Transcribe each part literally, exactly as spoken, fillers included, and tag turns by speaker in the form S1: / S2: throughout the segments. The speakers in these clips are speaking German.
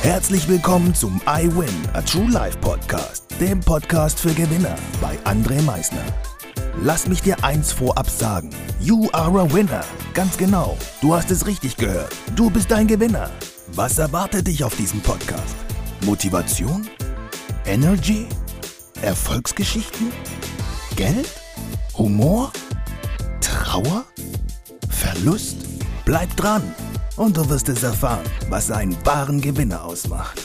S1: Herzlich willkommen zum I Win, a True Life Podcast, dem Podcast für Gewinner bei André Meisner. Lass mich dir eins vorab sagen. You are a winner. Ganz genau. Du hast es richtig gehört. Du bist ein Gewinner. Was erwartet dich auf diesem Podcast? Motivation? Energy? Erfolgsgeschichten? Geld? Humor? Trauer? Verlust? Bleib dran und du wirst es erfahren, was einen wahren Gewinner ausmacht.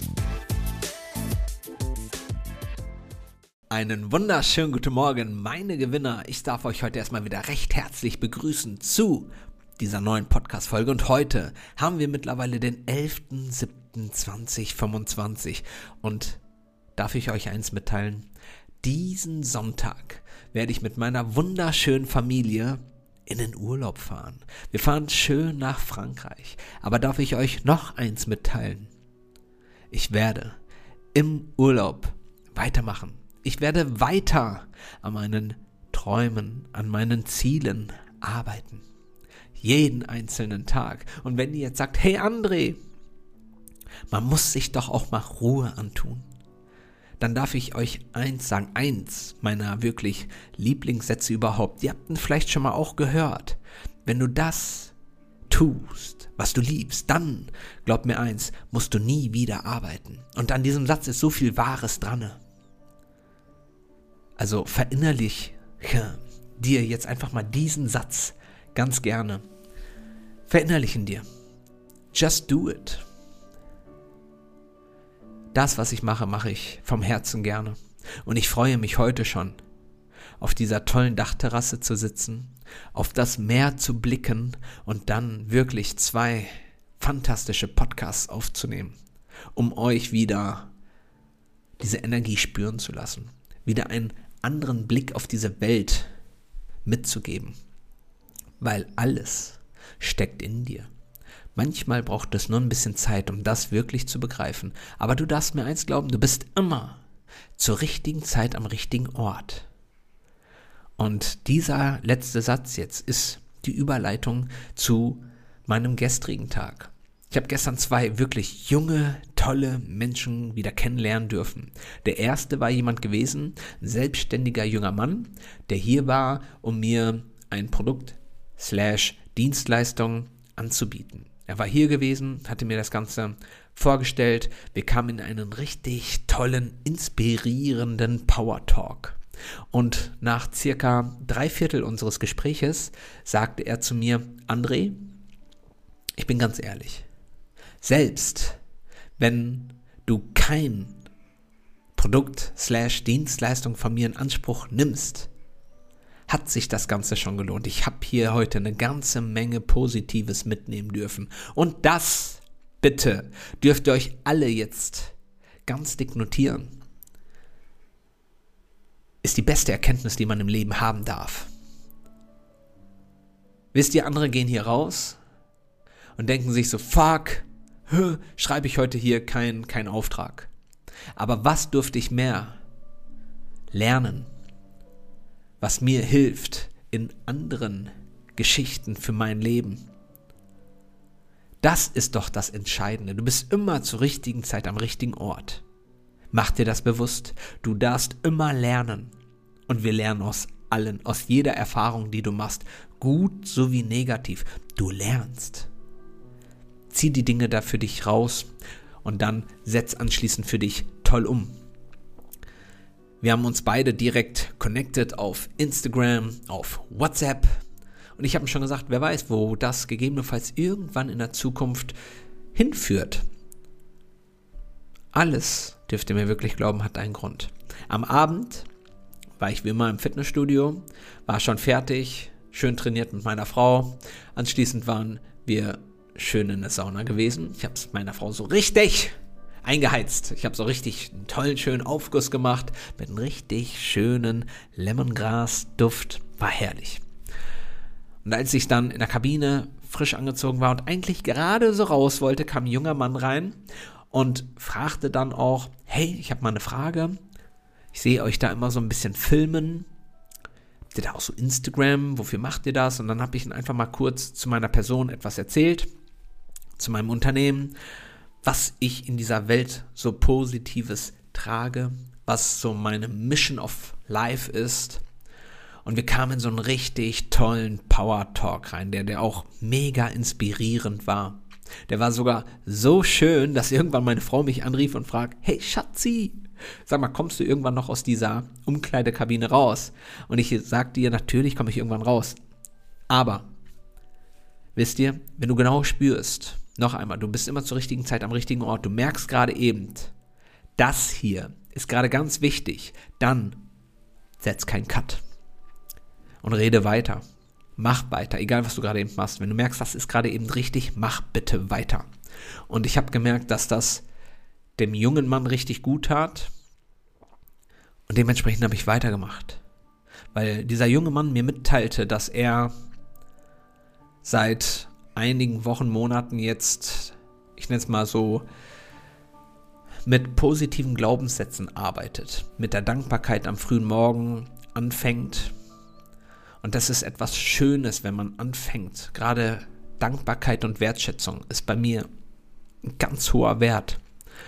S2: Einen wunderschönen guten Morgen, meine Gewinner. Ich darf euch heute erstmal wieder recht herzlich begrüßen zu dieser neuen Podcast-Folge. Und heute haben wir mittlerweile den elften siebten zweitausendfünfundzwanzig. Und darf ich euch eins mitteilen? Diesen Sonntag werde ich mit meiner wunderschönen Familie in den Urlaub fahren. Wir fahren schön nach Frankreich. Aber darf ich euch noch eins mitteilen? Ich werde im Urlaub weitermachen. Ich werde weiter an meinen Träumen, an meinen Zielen arbeiten. Jeden einzelnen Tag. Und wenn ihr jetzt sagt, hey André, man muss sich doch auch mal Ruhe antun, dann darf ich euch eins sagen, eins meiner wirklich Lieblingssätze überhaupt. Ihr habt ihn vielleicht schon mal auch gehört. Wenn du das tust, was du liebst, dann, glaub mir eins, musst du nie wieder arbeiten. Und an diesem Satz ist so viel Wahres dran. Also verinnerlich ja, dir jetzt einfach mal diesen Satz ganz gerne. Verinnerlichen dir. Just do it. Das, was ich mache, mache ich vom Herzen gerne. Und ich freue mich heute schon, auf dieser tollen Dachterrasse zu sitzen, auf das Meer zu blicken und dann wirklich zwei fantastische Podcasts aufzunehmen, um euch wieder diese Energie spüren zu lassen, wieder einen anderen Blick auf diese Welt mitzugeben, weil alles steckt in dir. Manchmal braucht es nur ein bisschen Zeit, um das wirklich zu begreifen. Aber du darfst mir eins glauben, du bist immer zur richtigen Zeit am richtigen Ort. Und dieser letzte Satz jetzt ist die Überleitung zu meinem gestrigen Tag. Ich habe gestern zwei wirklich junge, tolle Menschen wieder kennenlernen dürfen. Der erste war jemand gewesen, ein selbstständiger junger Mann, der hier war, um mir ein Produkt slash Dienstleistung anzubieten. Er war hier gewesen, hatte mir das Ganze vorgestellt. Wir kamen in einen richtig tollen, inspirierenden Power Talk. Und nach circa drei Viertel unseres Gespräches sagte er zu mir, André, ich bin ganz ehrlich, selbst wenn du kein Produkt slash Dienstleistung von mir in Anspruch nimmst, hat sich das Ganze schon gelohnt. Ich habe hier heute eine ganze Menge Positives mitnehmen dürfen. Und das, bitte, dürft ihr euch alle jetzt ganz dick notieren, ist die beste Erkenntnis, die man im Leben haben darf. Wisst ihr, andere gehen hier raus und denken sich so, fuck, schreibe ich heute hier keinen kein Auftrag. Aber was durfte ich mehr lernen, was mir hilft in anderen Geschichten für mein Leben? Das ist doch das Entscheidende. Du bist immer zur richtigen Zeit am richtigen Ort. Mach dir das bewusst. Du darfst immer lernen. Und wir lernen aus allen, aus jeder Erfahrung, die du machst. Gut sowie negativ. Du lernst. Zieh die Dinge da für dich raus und dann setz anschließend für dich toll um. Wir haben uns beide direkt connected auf Instagram, auf WhatsApp. Und ich habe ihm schon gesagt, wer weiß, wo das gegebenenfalls irgendwann in der Zukunft hinführt. Alles, dürft ihr mir wirklich glauben, hat einen Grund. Am Abend war ich wie immer im Fitnessstudio, war schon fertig, schön trainiert mit meiner Frau. Anschließend waren wir schön in der Sauna gewesen. Ich habe es meiner Frau so richtig eingeheizt. Ich habe so richtig einen tollen, schönen Aufguss gemacht mit einem richtig schönen Lemongrass-Duft. War herrlich. Und als ich dann in der Kabine frisch angezogen war und eigentlich gerade so raus wollte, kam ein junger Mann rein und fragte dann auch, hey, ich habe mal eine Frage. Ich sehe euch da immer so ein bisschen filmen. Habt ihr da auch so Instagram? Wofür macht ihr das? Und dann habe ich ihn einfach mal kurz zu meiner Person etwas erzählt, zu meinem Unternehmen, was ich in dieser Welt so Positives trage, was so meine Mission of Life ist. Und wir kamen in so einen richtig tollen Power-Talk rein, der, der auch mega inspirierend war. Der war sogar so schön, dass irgendwann meine Frau mich anrief und fragt, hey Schatzi, sag mal, kommst du irgendwann noch aus dieser Umkleidekabine raus? Und ich sagte ihr, natürlich komme ich irgendwann raus. Aber, wisst ihr, wenn du genau spürst, noch einmal, du bist immer zur richtigen Zeit am richtigen Ort, du merkst gerade eben, das hier ist gerade ganz wichtig, dann setz keinen Cut und rede weiter. Mach weiter, egal was du gerade eben machst. Wenn du merkst, das ist gerade eben richtig, mach bitte weiter. Und ich habe gemerkt, dass das dem jungen Mann richtig gut tat und dementsprechend habe ich weitergemacht. Weil dieser junge Mann mir mitteilte, dass er seit einigen Wochen, Monaten jetzt, ich nenne es mal so, mit positiven Glaubenssätzen arbeitet, mit der Dankbarkeit am frühen Morgen anfängt. Und das ist etwas Schönes, wenn man anfängt. Gerade Dankbarkeit und Wertschätzung ist bei mir ein ganz hoher Wert.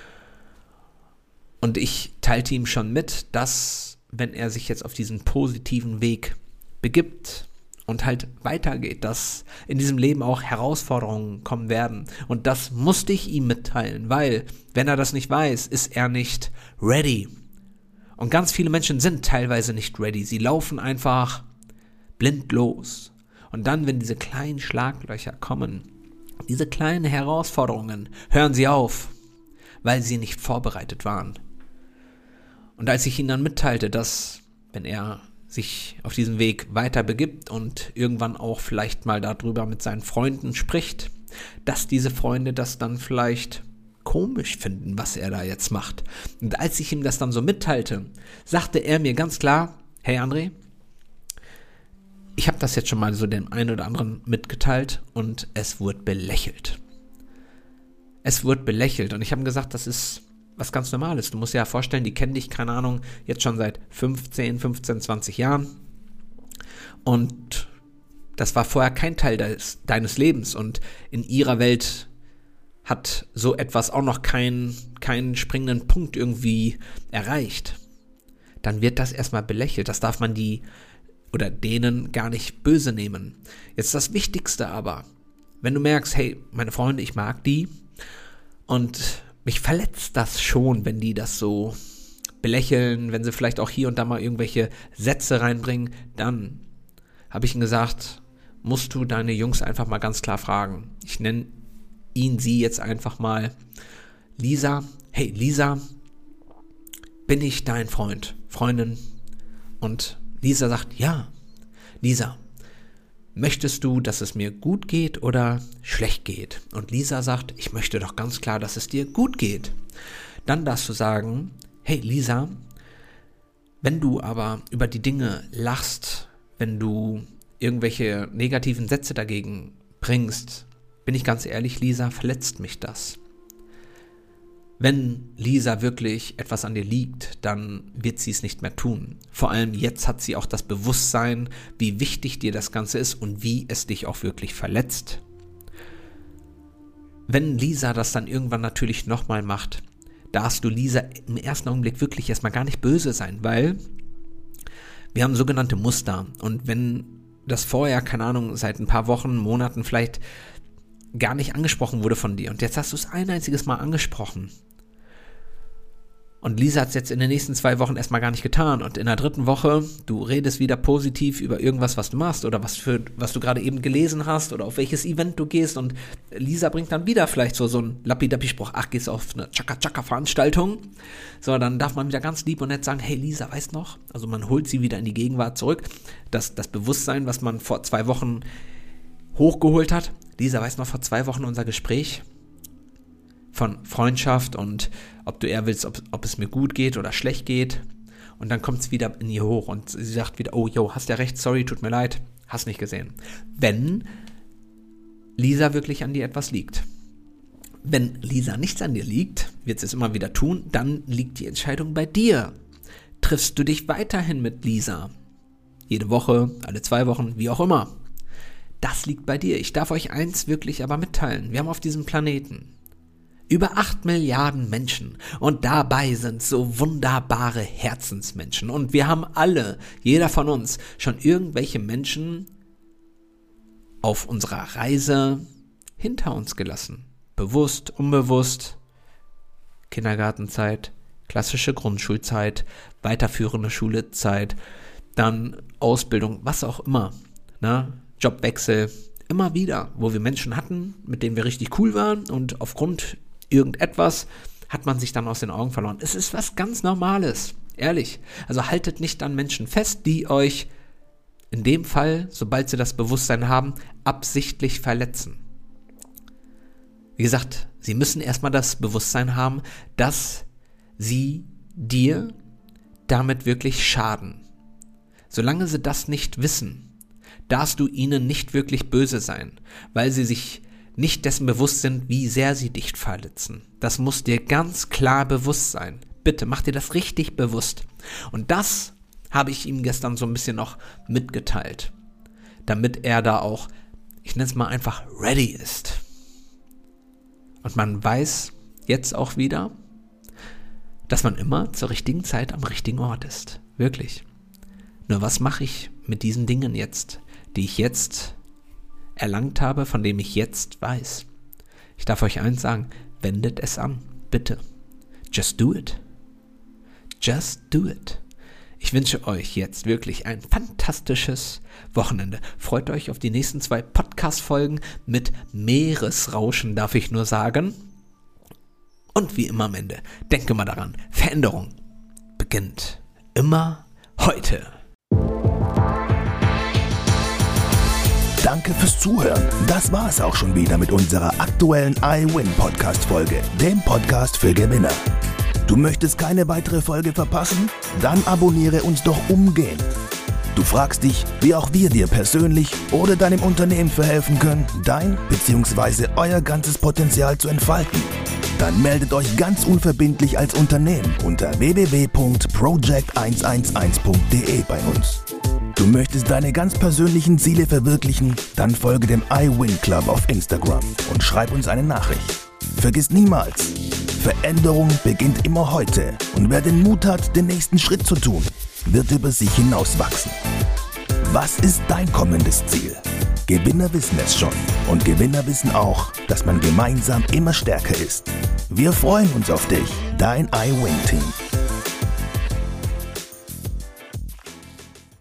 S2: Und ich teilte ihm schon mit, dass, wenn er sich jetzt auf diesen positiven Weg begibt und halt weitergeht, dass in diesem Leben auch Herausforderungen kommen werden. Und das musste ich ihm mitteilen, weil, wenn er das nicht weiß, ist er nicht ready. Und ganz viele Menschen sind teilweise nicht ready. Sie laufen einfach blind los. Und dann, wenn diese kleinen Schlaglöcher kommen, diese kleinen Herausforderungen, hören sie auf, weil sie nicht vorbereitet waren. Und als ich ihm dann mitteilte, dass, wenn er sich auf diesem Weg weiter begibt und irgendwann auch vielleicht mal darüber mit seinen Freunden spricht, dass diese Freunde das dann vielleicht komisch finden, was er da jetzt macht. Und als ich ihm das dann so mitteilte, sagte er mir ganz klar, hey André, ich habe das jetzt schon mal so dem einen oder anderen mitgeteilt und es wurde belächelt. Es wurde belächelt und ich habe gesagt, das ist was ganz Normales. Du musst dir ja vorstellen, die kennen dich, keine Ahnung, jetzt schon seit fünfzehn, fünfzehn, zwanzig Jahren und das war vorher kein Teil des, deines Lebens und in ihrer Welt hat so etwas auch noch keinen keinen springenden Punkt irgendwie erreicht. Dann wird das erstmal belächelt. Das darf man die oder denen gar nicht böse nehmen. Jetzt das Wichtigste aber, wenn du merkst, hey, meine Freunde, ich mag die und mich verletzt das schon, wenn die das so belächeln, wenn sie vielleicht auch hier und da mal irgendwelche Sätze reinbringen, dann habe ich ihnen gesagt, musst du deine Jungs einfach mal ganz klar fragen. Ich nenne ihn, sie jetzt einfach mal Lisa. Hey Lisa, bin ich dein Freund, Freundin? Und Lisa sagt, ja. Lisa, möchtest du, dass es mir gut geht oder schlecht geht? Und Lisa sagt, ich möchte doch ganz klar, dass es dir gut geht. Dann darfst du sagen, hey Lisa, wenn du aber über die Dinge lachst, wenn du irgendwelche negativen Sätze dagegen bringst, bin ich ganz ehrlich, Lisa, verletzt mich das. Wenn Lisa wirklich etwas an dir liegt, dann wird sie es nicht mehr tun. Vor allem jetzt hat sie auch das Bewusstsein, wie wichtig dir das Ganze ist und wie es dich auch wirklich verletzt. Wenn Lisa das dann irgendwann natürlich nochmal macht, darfst du Lisa im ersten Augenblick wirklich erstmal gar nicht böse sein, weil wir haben sogenannte Muster. Und wenn das vorher, keine Ahnung, seit ein paar Wochen, Monaten vielleicht gar nicht angesprochen wurde von dir und jetzt hast du es ein einziges Mal angesprochen, und Lisa hat es jetzt in den nächsten zwei Wochen erstmal gar nicht getan. Und in der dritten Woche, du redest wieder positiv über irgendwas, was du machst oder was für was du gerade eben gelesen hast oder auf welches Event du gehst. Und Lisa bringt dann wieder vielleicht so, so einen Lapidappi-Spruch, ach, gehst auf eine Chaka-Chaka-Veranstaltung. So, dann darf man wieder ganz lieb und nett sagen, hey Lisa, weißt noch? Also man holt sie wieder in die Gegenwart zurück. Das, das Bewusstsein, was man vor zwei Wochen hochgeholt hat. Lisa, weißt noch, vor zwei Wochen unser Gespräch von Freundschaft und ob du eher willst, ob, ob es mir gut geht oder schlecht geht. Und dann kommt es wieder in ihr hoch und sie sagt wieder, oh, yo, hast ja recht, sorry, tut mir leid, hast nicht gesehen. Wenn Lisa wirklich an dir etwas liegt. Wenn Lisa nichts an dir liegt, wird sie es immer wieder tun, dann liegt die Entscheidung bei dir. Triffst du dich weiterhin mit Lisa? Jede Woche, alle zwei Wochen, wie auch immer. Das liegt bei dir. Ich darf euch eins wirklich aber mitteilen. Wir haben auf diesem Planeten Über acht Milliarden Menschen und dabei sind so wunderbare Herzensmenschen und wir haben alle, jeder von uns, schon irgendwelche Menschen auf unserer Reise hinter uns gelassen. Bewusst, unbewusst, Kindergartenzeit, klassische Grundschulzeit, weiterführende Schulezeit, dann Ausbildung, was auch immer, ne? Jobwechsel, immer wieder, wo wir Menschen hatten, mit denen wir richtig cool waren und aufgrund irgendetwas hat man sich dann aus den Augen verloren. Es ist was ganz Normales, ehrlich. Also haltet nicht an Menschen fest, die euch in dem Fall, sobald sie das Bewusstsein haben, absichtlich verletzen. Wie gesagt, sie müssen erstmal das Bewusstsein haben, dass sie dir damit wirklich schaden. Solange sie das nicht wissen, darfst du ihnen nicht wirklich böse sein, weil sie sich nicht dessen bewusst sind, wie sehr sie dich verletzen. Das muss dir ganz klar bewusst sein. Bitte, mach dir das richtig bewusst. Und das habe ich ihm gestern so ein bisschen noch mitgeteilt, damit er da auch, ich nenne es mal einfach, ready ist. Und man weiß jetzt auch wieder, dass man immer zur richtigen Zeit am richtigen Ort ist. Wirklich. Nur was mache ich mit diesen Dingen jetzt, die ich jetzt erlangt habe, von dem ich jetzt weiß? Ich darf euch eins sagen, wendet es an, bitte. Just do it. Just do it. Ich wünsche euch jetzt wirklich ein fantastisches Wochenende. Freut euch auf die nächsten zwei Podcast-Folgen mit Meeresrauschen, darf ich nur sagen. Und wie immer am Ende, denke mal daran, Veränderung beginnt immer heute.
S1: Danke fürs Zuhören. Das war es auch schon wieder mit unserer aktuellen iWin-Podcast-Folge, dem Podcast für Gewinner. Du möchtest keine weitere Folge verpassen? Dann abonniere uns doch umgehend. Du fragst dich, wie auch wir dir persönlich oder deinem Unternehmen verhelfen können, dein bzw. euer ganzes Potenzial zu entfalten. Dann meldet euch ganz unverbindlich als Unternehmen unter w w w punkt project eins eins eins punkt d e bei uns. Du möchtest deine ganz persönlichen Ziele verwirklichen? Dann folge dem iWin Club auf Instagram und schreib uns eine Nachricht. Vergiss niemals, Veränderung beginnt immer heute und wer den Mut hat, den nächsten Schritt zu tun, wird über sich hinauswachsen. Was ist dein kommendes Ziel? Gewinner wissen es schon und Gewinner wissen auch, dass man gemeinsam immer stärker ist. Wir freuen uns auf dich, dein iWin-Team.